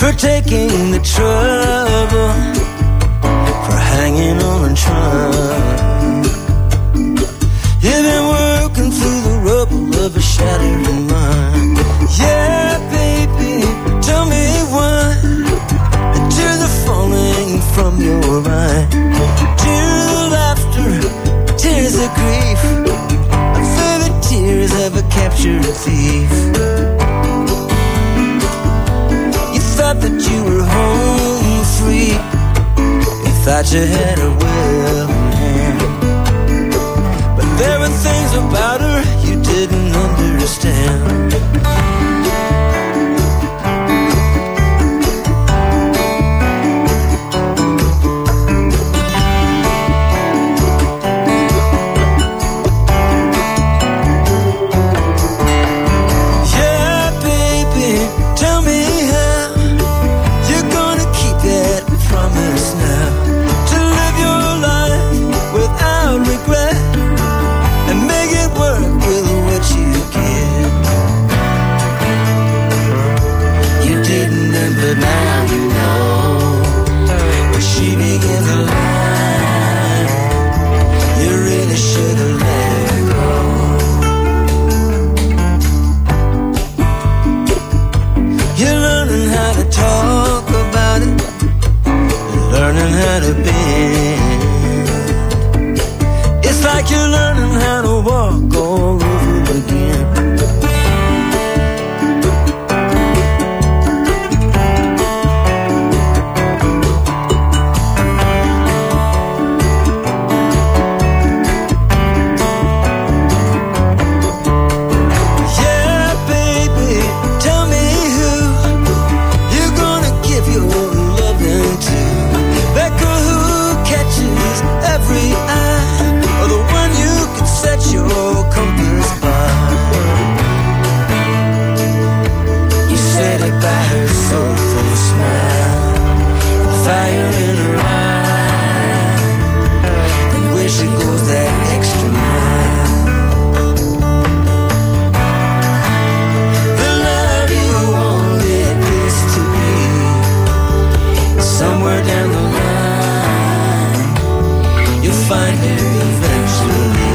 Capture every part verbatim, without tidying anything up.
for taking the trouble, for hanging on and trying. You've been working through the rubble of a shattered mind. Yeah, baby, tell me why. Tears are falling from your eye. Tears of laughter, tears of grief. I feel the tears of a captured thief. You thought that you were home free. You thought you had her well in hand. But there were things about her you didn't understand. It's like you're learning how to walk all over again. Yeah, baby, tell me who you're gonna give your loving to. That girl who catches every eye, or the one you can set your compass by. You said it by her soulful smile, the fire in her eye, and where she goes that extra mile. The love you wanted this to be, somewhere down the line you'll find her eventually.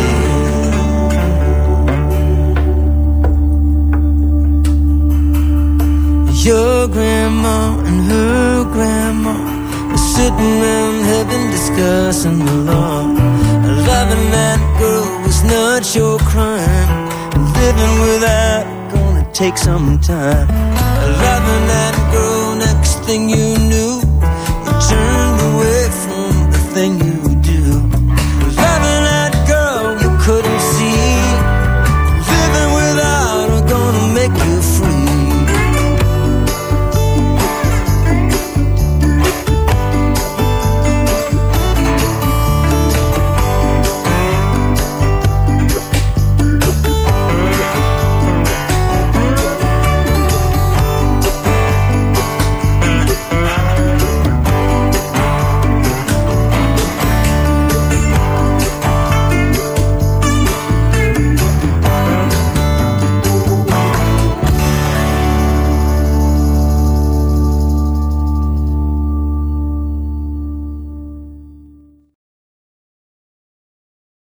Your grandma and her grandma were sitting around heaven discussing the law. Loving that girl was not your crime. Living without gonna take some time. Loving that girl, next thing you knew, you turned away from the thing